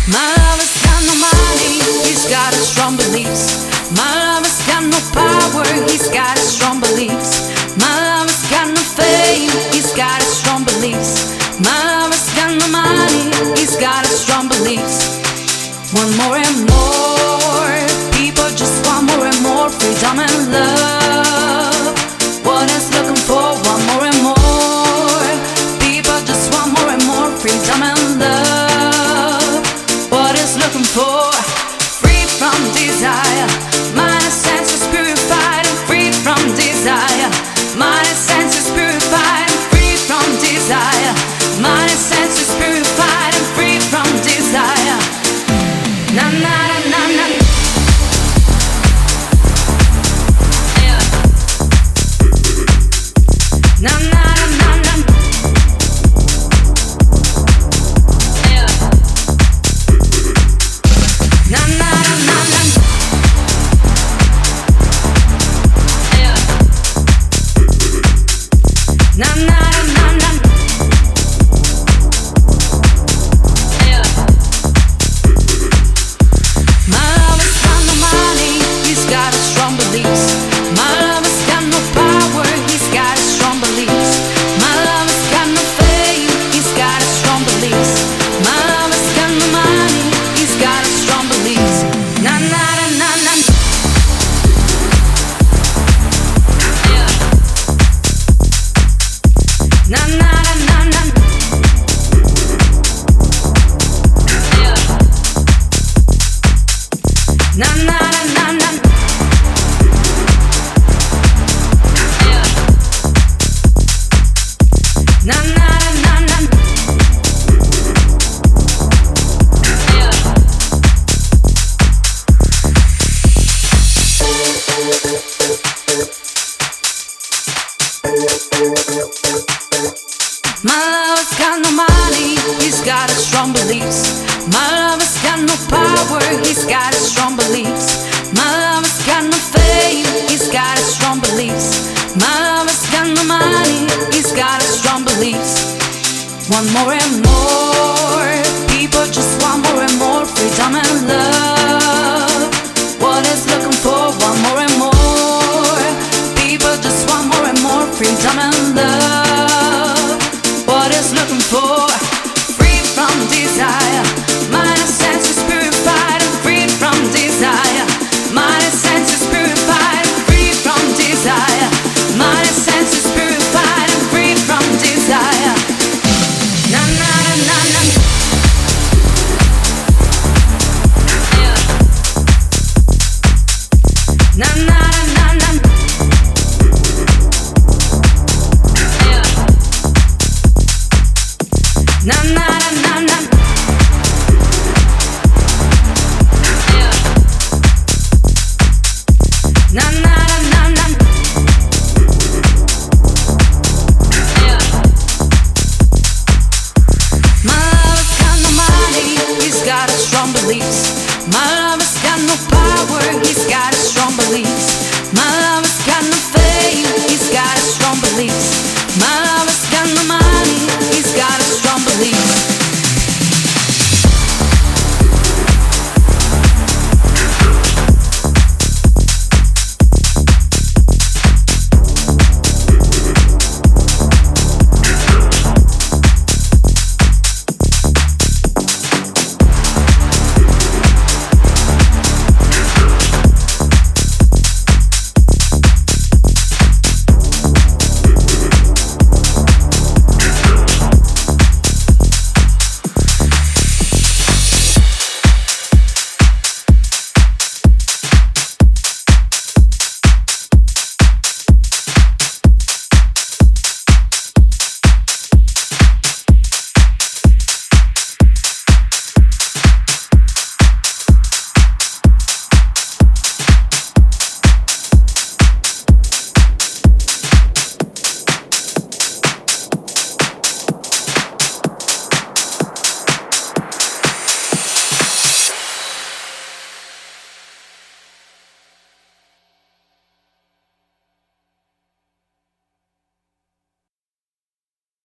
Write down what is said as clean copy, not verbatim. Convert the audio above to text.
My lover's got no money, he's got his strong beliefs. My lover's got no power, he's got his strong beliefs. My lover's got no fame, he's got his strong beliefs. My lover's got no money, he's got his strong beliefs. Want more and more, people just want more and more freedom and love. What is looking for? Want more and more, people just want more and more freedom and love. What is looking for? Free from desire, mind and senses purified and free from desire. Mind and senses purified and free from desire. Mind and senses purified and free from desire. Na na na na na. Yeah. Na na na na. Yeah. Na na na na. Yeah. Na na na na. Yeah. My lover's got no money, he's got his strong beliefs. My lover's got no power, he's got his strong beliefs. My lover's got no fame, he's got his strong beliefs. My lover's got no money, he's got his strong beliefs. Na na na na na. Yeah. Na na na na. Yeah. Na na na na. Yeah. Na na na na. Yeah. My lover's got no money, he's got his strong beliefs. My lover's got no power, he's got his strong beliefs. My lover's got no fame, he's got his strong beliefs. My lover's got no money, he's got his strong beliefs. Want more and more.